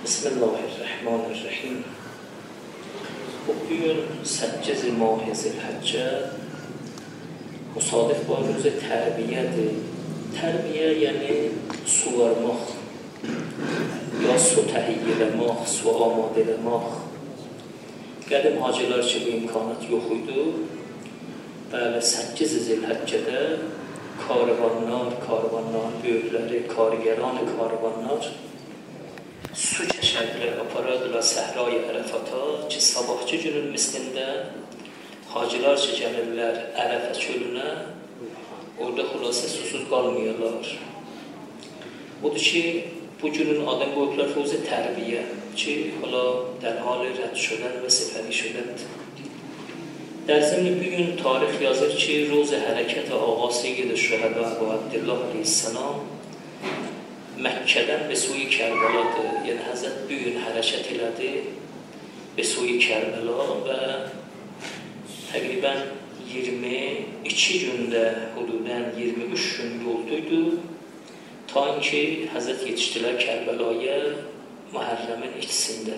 بسم الله الرحمن الرحیم. bugün 8 ماه ذوالحجه مصادف با روز تربیته. تربیه یعنی سوارماخ یا su tahiyyilemək, su amadələmək. Qədim hacılar ki, bu imkanat yox idi. Bəli, 8 Zilhəccədə karvanlar, böyükləri, karigeran karvanlar su kəşərlər, aparardılar səhra-i Ərəfata ki, sabahçı günün mislində hacılar ki, gəlirlər Ərəfə çölünə, orada xülasə susuz qalmayırlar. Odur ki, bu günün adım qoyublar روز تربیه که حالا در حال رد شدن و سپری شدن. در ضمن bugün tarix yazır ki, روز hərəkət آقا سید الشهدا ابو عبدالله علیه السلام Məkkədən به سوی Kərbəladır. Yəni Həzrət bugün hərəkət elədi به سوی Kərbəla və təqribən 22 gündə, hududən 23 gün yolduydu. Ta ki Həzrət yetişdilər Kərbəlaya Muhərrəmin ikisində.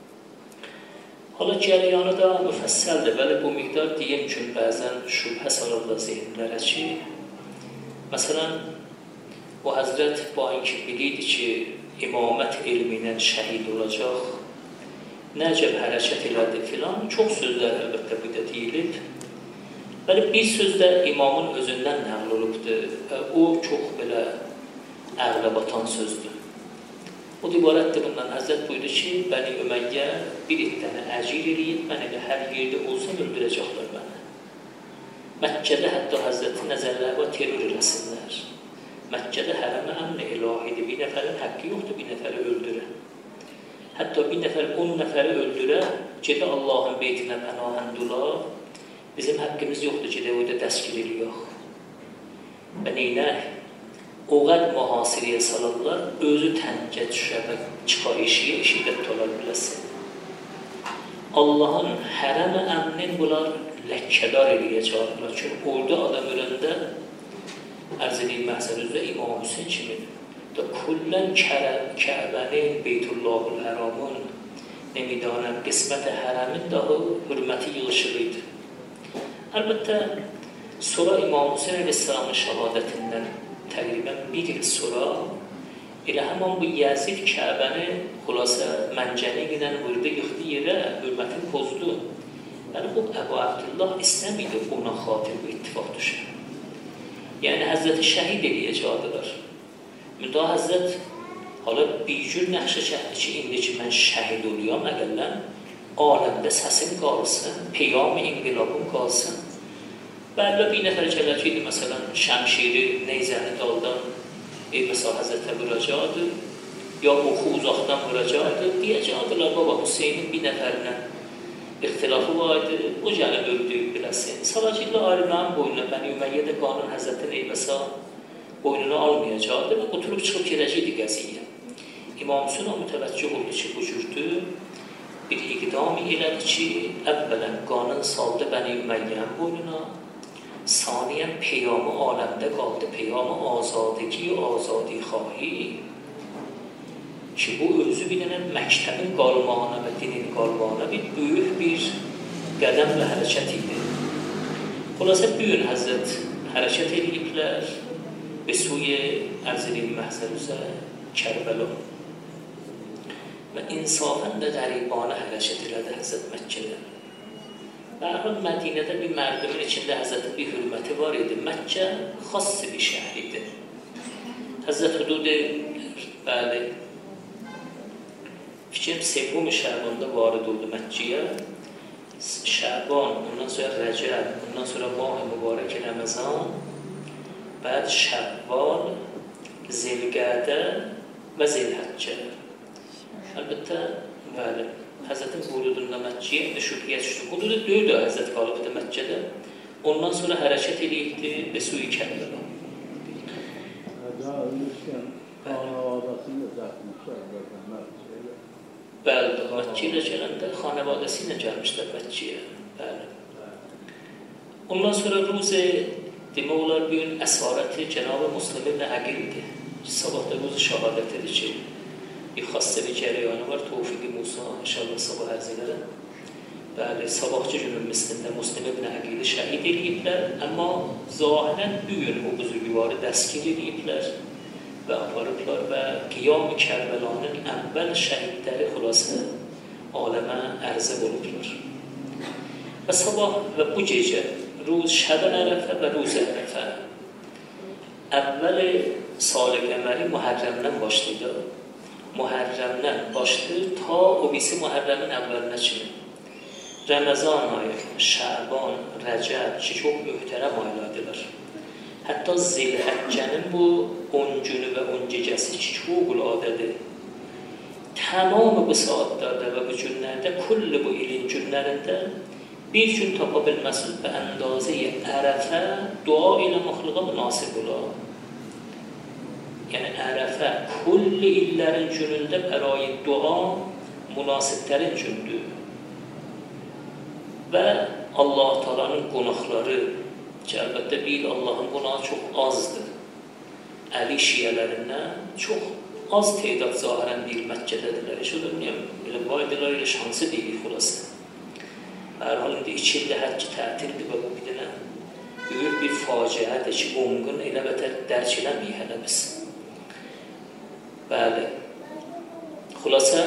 Hala cəriyanı da müfəssəldir. Bəli, bu miqdar deyim ki, bəzən şübhə salırlar zehinlərə ki, məsələn, bu Həzrət bu anki bilirdi ki, imamət elminən şəhid olacaq, nəcəb hərəkət elədi filan, çox sözlər əlbəttə bu da deyilib. Bəli, bir sözdə imamın özündən nəql olubdur. O çox belə əqlə batan sözdür. O ibarətdir bundan. Həzrət buyurdu ki, Bəni Öməyyə bir iddəni əcir eləyib, mən elə hər yerdə olsam öldürəcəklər məni. Məkkədə hətta Həzrəti nəzərlər və terror eləsinlər. Məkkədə hərəmə əmn ilahidir. Bir nəfərin haqqı yoxdur, bir nəfəri öldürə. Hətta bir nəfər 10 nəfəri öldürə, gedə Allahın beytinə pənahəndula, bizim haqqımız yoxdur, gedə orada dəskir eləyək. Və neynək? O qədər mühasirəyə salırlar, özü təncə düşə və çıxa eşiyə eşidət olar biləsin. Allahın hərəm-i əmnin bunlar ləkkədar eləyəcəklər. Çünki orada adam öləndə, ərz edeyim məhzərüzdə İmam Hüseyin kimin? Da kullən Kəbənin, Beytullahul Həramun, nemidanəm, qismət-i hərəmin daha hürməti yığışılıydı. Əlbəttə, sonra İmam Hüseyin əleyhisselamın şəhadətindən təqribən bir il sonra elə həman bu Yəzid Kəbəni xülasə məncəni ilə vurdu, yıxdı yerə, hürmətini pozdu. Yəni, bu Əbu Abdullah istəmiydi ona xatir bu ittifaq düşər. Yəni, Həzrəti şəhid eləyəcəkdilər. Müda Həzrət hala bir cür nəxşə çəkdi ki, indi ki, mən şəhid oluyam, əqəllən aləmdə səsim qalsın, peyam-ı inqilabım qalsın. Bəli, bir nəfər gələcəkdi, məsələn, şəmşiri, neyzəni daldan, məsələn, Həzrətə vuracaqdı, ya oxu uzaqdan vuracaqdı, deyəcəkdilər, baba, Hüseynin bir nəfərinə ixtilafı vardı, o gəlib öldüyü biləsin. Salacillə alimlərin boynuna, Bəni Ümeyyə qanun Həzrətin eybəsə boynunu almayacaqdı və oturub çıxıb gələcəkdi qəziyyə. İmam Hüseyin mütəvəccüh oldu ki, bu cürdü bir iqdami elədi ki, əvvələn qanun saldı Bəni Üməyyənin boynuna, saniyən peyamı aləmdə qaldı, peyamı azadəki, azadi xahi ki, bu özü bir dənə məktəbin qalmağına və dinin qalmağına bir böyük bir qədəm və hərəkət idi. Xülasə, bugün Həzrət hərəkət ediblər və suyu ərz-i məhzərüzə Kərbəla və insafən də qəribanə hərəkət elədi Həzrət Məkkədə. Bəhəm Mədinədə bir mərdimin içində Həzrətin bir hürməti var idi. Məkkə xassi bir şəhər idi. Həzrət hududu, bəli, fikrim Sevum-i Şəbanda varid oldu Məkkəyə. Şəban, ondan sonra Rəcəb, ondan sonra Mah-ı Mübarək Ramazan, bəd Şəvval, Zilqədə və Zilhəccə. Əlbəttə, bəli, Həzrətin hududunda Məkkəyə indi şübhəyə düşdü. Hududu 4 Həzrət qalıbdı Məkkədə. Ondan sonra hərəkət edibdi və suyu Kərbəla. Bəli, Məkkəyə ilə gələndə xanəvadəsi ilə gəlmişlər Məkkəyə. Bəli. Ondan sonra روز demək olar bir əsarəti Cənab-ı Müslim ibn Əqildir. Sabahda روز şəhadət edir ki, خواسته bir cərəyanı var, Tofiq Musa inşallah sabah arz edərəm. Bəli, sabahçı günün mislində Muslim ibn Aqili şəhid ediblər, amma zahirən bu gün o buzurgvarı dəstgir ediblər və aparıblar və Qiyam-ı Kərbəlanın əvvəl şəhidləri xülasə aləmə ərzə olublar. Və sabah və bu gecə روز شب عرفه و روز عرفه اول سال قمری محرمdən başlaydı. Muharremdən başlayır ta o birisi Muharremin əvvəlinə kimi. Ramazan ayı, Şaban, Rəcəb ki çox möhtərəm aylardılar. Hətta Zilhəccənin bu 10 günü və 10 gecəsi ki çox uladedir. Tamam bu saatlarda və bu günlərdə, kulli bu ilin günlərində bir gün tapa bilməsin və əndazəyə ərəfə dua ilə məxluqa münasib ola. Yəni ərəfə kulli illərin günündə bərayi dua münasiblərin gündür. Və Allah Taala'nın qonaqları ki, əlbəttə bir Allahın qonağı çox azdır. Əli şiyələrindən çox az teydat zahirən bir Məkkədədirlər. Heç o da elə baydılar, elə şansı deyil xülasə. Hər hal indi 2 ildə həcc tətildir və bu bir dənə böyük bir faciədir ki, onqun elə bətər dərk eləməyik hələ biz. Bəli. Xülasə,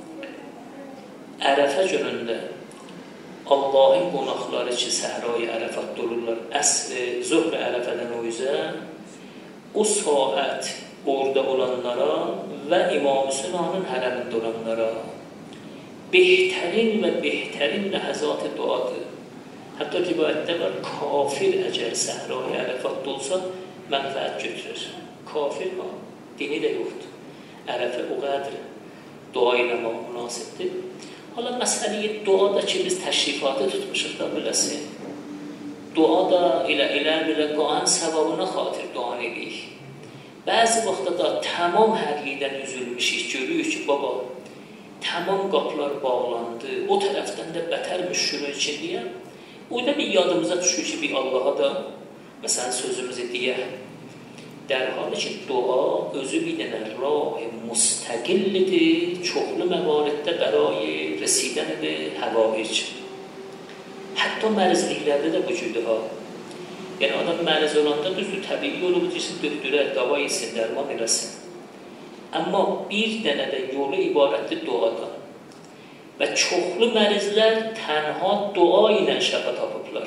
Ərəfə günündə Allahın qonaqları ki, səhra-i Ərəfat dururlar, əsri, zöhr-i Ərəfədən o üzə, o saat orada olanlara və İmam Hüseyn'in hərəmində olanlara behterین و بهترین لحظات duadır. Hətta rivayətdə var, kafir əgər səhra-i Ərəfat olsa, mənfəət götürür. Kafir ha, dini də yoxdur. Ərəfə o qədər dua ilə münasibdir. Hala məsələyə duada ki, biz təşrifatı tutmuşuq da biləsin. Duada ilə qan səvabına xatir dua edirik. Bəzi vaxtda da tamam hərlidən üzülmüşük, görürük ki, baba, tamam qapılar bağlandı, o tərəfdən də bətər müşkülün içindəyəm. Orada bir yadımıza düşür ki, bir Allaha da məsələn sözümüzü deyək. Dərhalı ki, dua özü bir dənə rah-ı müstəqillidir, çoxlu məvariddə bərayi rəsidənidir, həvaic. Hətta mərzliklərdə də bu cürdür ha. Yəni adam mərz olanda düzdür, təbii yolu bucursun, döktürə, dava yesin, dərman eləsin. Amma bir dənə də yolu ibarətdir duadan. Və çoxlu mərizlər tənha dua ilə şəfa tapıblar.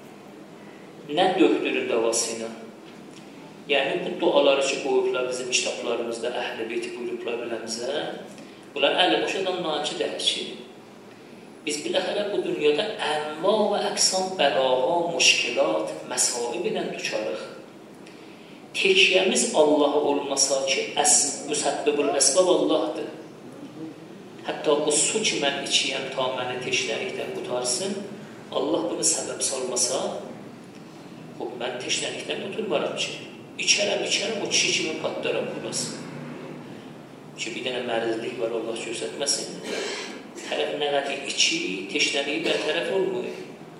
Nə döktürün davası ilə. Yəni bu duaları ki, qoyublar bizim kitablarımızda, Əhl-i Beyti buyurublar biləmizə, bunlar əli boşadan nakidər ki, biz biləxərə bu dünyada ənva və əqsam bəlaha, müşkilat, məsaib ilə düşarıq. Tekiyyəmiz Allah'a olmasa ki, müsəbbibul əsbab Allah'dır. Hətta bu su ki, mən içiyəm, ta məni teşnəlikdən qutarsın, Allah bunu səbəb salmasa, mən teşnəlikdən quturmaram ki, içərəm, o kişi kimi patlaram burası. Ki, bir dənə mərizlik var, Allah göstərməsin. Tərəf nə qədər içi, teşnəliyi bərtərəf olmuyor.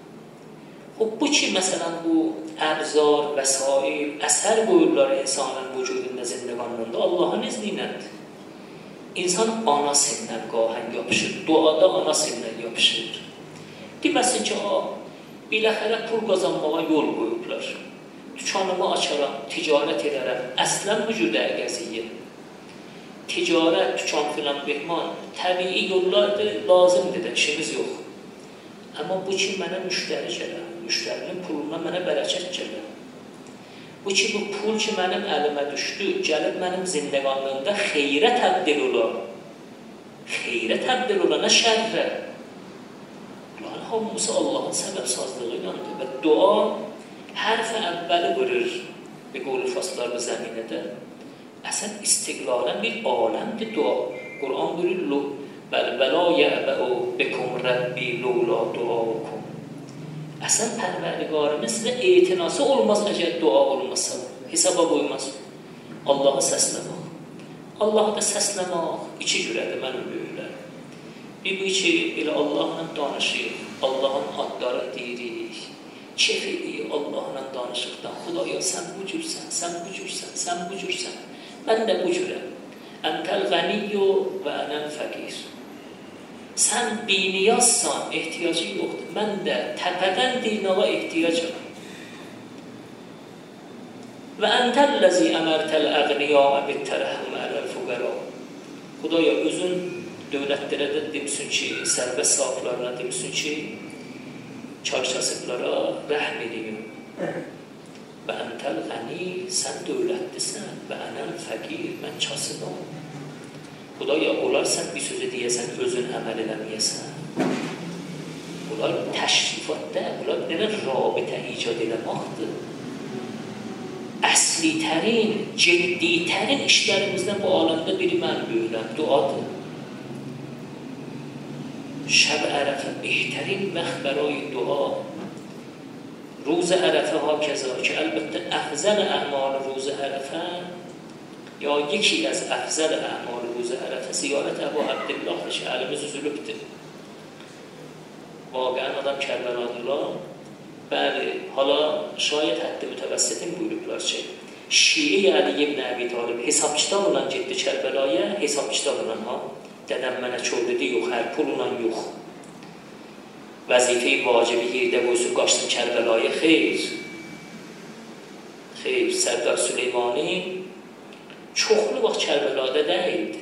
Bu ki, məsələn, bu əbzar, vəsail, əsər qoyurlar insanın vücudunda, zindəqanlığında Allahın izniylədir. İnsan anasından qahən yapışır, duada anasından yapışır. Deməsin ki, biləxərə pul qazanmağa yol qoyublar. Dükkanımı açaram, ticarət edərəm. Əslən vücuda əqəziyyə. Ticarət, dükkan filan behman, təbii yollardır, lazımdır da, işimiz yox. Amma bu ki, mənə müştəri gələr. Müştərinin puluna mənə bərəkət gəlir. Bu ki, bu pul ki, mənim əlimə düşdü, gəlib mənim zindəqanlığımda xeyrə təbdil ola. Xeyrə təbdil ola, nə şərrə. Bunların hamısı Allahın səbəbsazlığı ilandır və dua hərfə əvvəli vurur. Bir qolu faslar bu zəminədə. Əsən istiqlalən bir aləmdir dua. Quran buyurur, bəl-bəla yəbəu bekum rəbbi lula duaukum. Əsən pərvərdigarımız sizə etinası olmaz əgər dua olmasa, hesaba qoymaz. Allahı səsləmək. Allahı da səsləmək iki cürədir mənim böyüklər. Bir ki, elə Allahla danışıq, Allahın adları deyirik, kef edik Allahla danışıqdan. Xudaya sən bu cürsən, sən bu cürsən, sən bu cürsən. Mən də bu cürəm. انت الغنی و انا الفقیر. Sen biniyazsan, ihtiyacı yoktur. Ben de tepeden dinava ihtiyacım. Ve entellezi emertel əğniya bitterahum alel fugara. Xudaya özün dövlətlərə də demişsin ki, sərbəst sahiblərə demişsin ki, çarşasıqlara rəhm edin. Və entel gani, sən dövlətlisən və ənəl fəqir, mən çasıdam. Xudaya, onlar sən bir sözü deyəsən, özün əməl eləməyəsən. Onlar təşrifatda, onlar nələr rabitə icad eləməkdir. Əslitərin, cidditərin işlərimizdən bu aləmdə biri mən böyüləm, duadır. Şəb ərəfə behtərin bəxt bəray dua. روز عرفه ها کذا که البته افضل اعمال روز عرفه یا یکی از افضل اعمال روز عرفه زیارت ابو عبدالله بشه علمز زلوبته واقعا آدم کربلادولا بله حالا شاید حد متوسطین بuyurublar چه شیعه علی ابن ابی طالب hesapçıdan olan ciddi Kərbəlaya hesapçıdan olan ha dedem mənə çol dedi yox hər pulla yox vəzifəyi vacibi yerdə qoysun qaçsın Kərbəlaya xeyr Sərdar Süleymani çoxlu vaxt Kərbəlada deyildi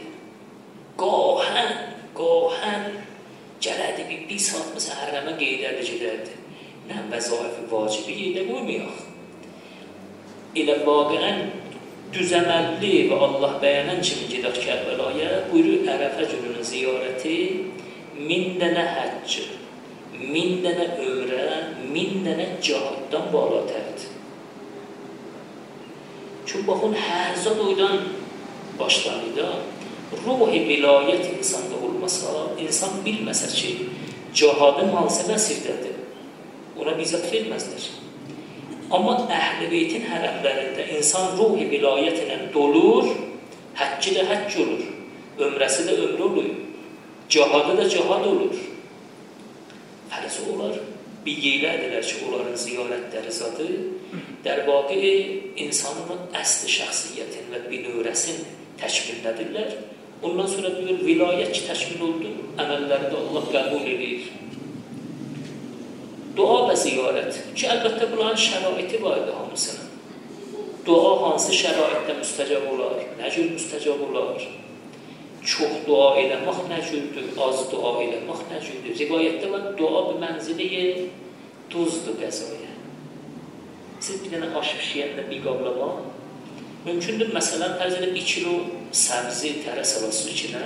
qahən gələdi bir saat məsələn hərəmə qeydərdi gedərdi nə vəzaifi vacibi yerdə qoymayaq elə vaqəən düzəməlli və Allah bəyənən kimi gedək Kərbəlaya buyurur Ərəfə gününün ziyarəti 1000 dənə həcc 1000 dənə ömrə 1000 dənə cihaddan balatərdir çünki baxın hər zat oydan başlanıydı ruh-i vilayət insanda olmasa insan bilməsə ki cihadın hansı nəsirdədir ona bizzat verməzdir amma əhl-i beytin hərəmlərində insan ruh-i vilayətinə dolur həcci də həcc olur ömrəsi də ömrə olur cihadı da cihad olur fərzi olar bir yerlə edilər ki onların ziyarətləri zadı در واقع insanın əsli şəxsiyyətin və binörəsin təkmildədirlər. Ondan sonra diyor, vilayət ki təkmil oldu, əməlləri də Allah qəbul edir. Dua və ziyarət ki, əlbəttə bunların şəraiti var idi hamısının. Dua hansı şəraitdə müstəcab olar, nə cür müstəcab olar? Çox dua eləmək nə cürdür, az dua eləmək nə cürdür? Rivayətdə var, dua bir mənziliyə duzdur qəzaya. Siz bir dənə aş pişiyəndə bir qablama mümkündür, məsələn, tərz edib 2 kilo səbzi tərə salasınız içinə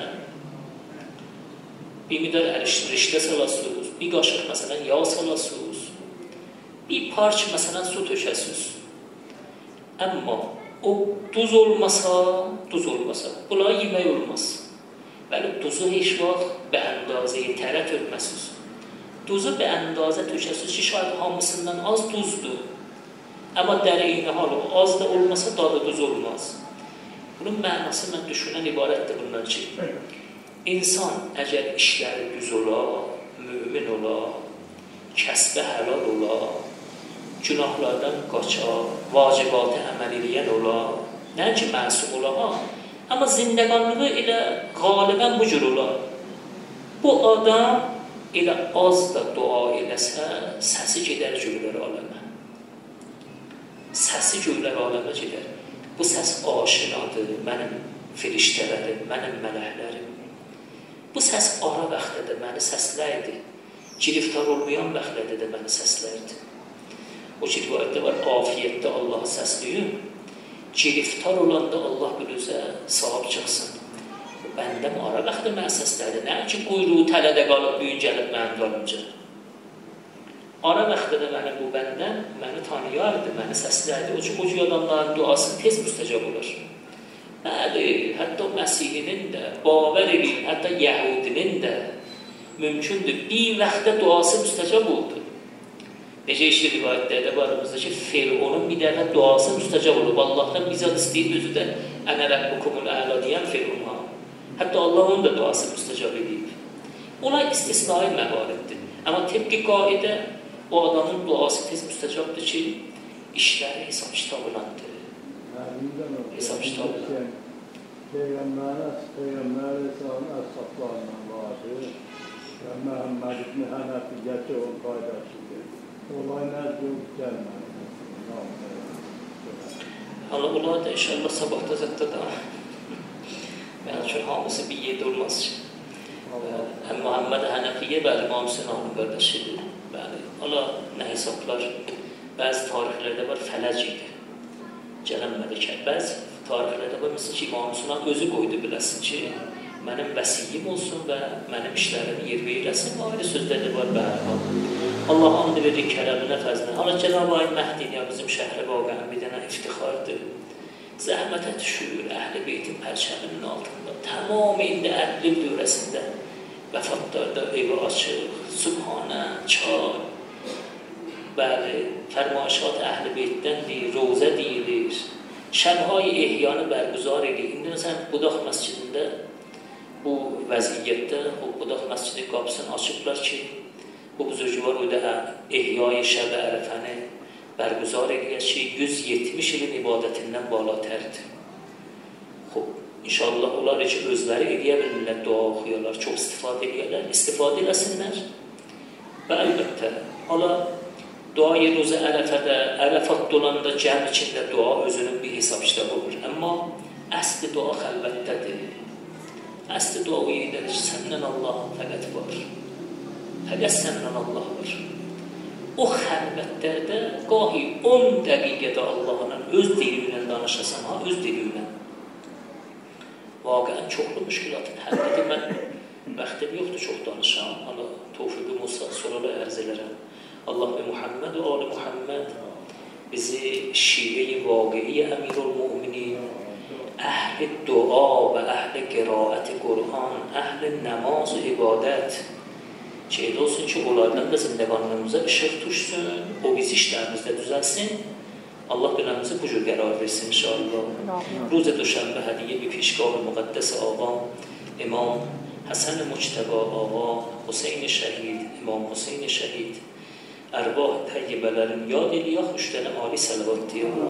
bir midar riştə salasınız, bir qaşıq məsələn yağ salasınız bir parça məsələn su tökəsiniz amma o duz olmasa bunlar yemək olmaz bəli duzu heç vaxt bə əndazəyə tərə tökməsiniz duzu bə əndazə tökəsiniz ki şayad hamısından az duzdur amma dəri eyni hal az da olmasa dadı duz olmaz. Bunun mənası mən düşünən ibarətdir bundan ki, insan əgər işləri düz ola, mümin ola, kəsbə həlal ola, günahlardan qaça, vacibatı əməl edən ola, nə ki məsum ola, amma zindəqanlığı elə qalibən bu cür ola. Bu adam elə az da dua eləsə, səsi gedər göylər aləmə. Səsi göylər aləmə gedər. Bu səs aşinadır, mənim firiştələrim, mənim mələklərim. Bu səs ara vaxtədə məni səsləydi. Giriftar olmayan vaxtədə də məni səsləydi. O ki, rivayətdə var, afiyyətdə Allahı səsləyim. Giriftar olanda Allah bilüzə sahib çıxsın. Bəndəm ara vaxtə məni səsləydi. Nə ki, quyruğu tələdə qalıb, büyün gəlib mənim dalınca. Ara vaxtda da mənim bu bəndən məni tanıyardı, məni səsləyirdi. O ki, adamların duası tez müstəcab olur. Bəli, hətta Məsihinin də, Bavər elin, hətta Yəhudinin də mümkündür. Bir vaxtda duası müstəcab oldu. Necə işli rivayətlərdə varımızda ki, Fironun bir dəfə duası müstəcab olub. Allahdan bizat istəyib özü də ənə rəbbukumul əla deyən Firona. Hətta Allah onun da duası müstəcab edib. Ona istisnai məvariddir. Amma tibqi qaidə o adamın duası tez müstəcabdır ki, işləri hesab kitabılandır. Hesab kitabılandır. Peygamber ashablarından vardı. Ve Muhammed İbni Hanefiyyeti onun faydasıdır. Olaylar yok gelmedi. Hala ular da inşallah sabahda zaten da ben şu hamısı bir yerde olmaz ki. Hem Muhammed Hanefiye bəli İmam Hüseyin ağanın qardaşıdır. Bəli, hala nə hesablar, bəzi tarixlərdə var fələc idi. Gələnmədi ki, bəzi tarixlərdə var, məsələn ki, İmam Hüseyin ağan özü qoydu biləsin ki, mənim vəsiyyim olsun və mənim işlərimi yerə eləsin. Ayrı sözlər də var, bəli. Allah hamd verir kərəminə, fəzlinə. Hala Cənab-ı Ayın Məhdiyyə bizim şəhri vaqəən bir dənə iftixardır. Zəhmətə düşür, Əhl-i Beytin pərçəminin altında. Tamam indi 50 dövrəsində vəfatlarda evi açıq, subhanə, çay, bəli, fərmayişat Əhl-i Beytdəndir, rozə deyilir. Şəbhəyi ehyanı bərgüzar edir. İndi məsələn, Budaq məscidində bu vəziyyətdə, o Budaq məscidin qapısını açıblar ki, bu buzurcular orada ehyayı şəb-i ərəfəni bərgüzar edir ki, 170 ilin ibadətindən balatərdir. Xob, inşallah onlar ki, özləri edə bilirlər, dua oxuyarlar, çox istifadə edirlər, istifadə eləsinlər. Və əlbəttə, hala duayı roza ərəfədə, ərəfat dolanda cəm içində dua özünün bir hesab işləb olur. Amma əsli dua xəlvətdədir. Əsli dua o yerdədir ki, səndən Allah fəqət var. Fəqət səndən Allah var. O xəlvətlərdə qahi 10 dəqiqədə Allahla öz dili ilə danışasan, ha, öz dili ilə. Vaqəən çoxlu müşkilatın həllidir. Mən bəxtim yoxdur, çox danışam. Allah tövfiqim olsa, sonra ərz elərəm. Allah ve Muhammed ve Ali Muhammed bizi şive-i vaqi'i Emirul-Mu'minin, əhl-i dua və əhl-i qiraət-i Qur'an, əhl-i namaz və ibadət şeydə olsun ki, onlardan da zindəqanlığımıza ışıq tuşsun, o biz işlərimizdə düzəlsin. Allah dönəmizi bu cür qərar versin inşallah. Ruz-i Düşənbə hədiyyə bir pişqar-ı müqəddəs ağam, İmam Həsən-i Muctəba ağam, Hüseyin-i Şəhid, İmam Hüseyin-i Şəhid, ərvah təyyibələrin yad eli, yaxuşdənə ali sələvat deyəm.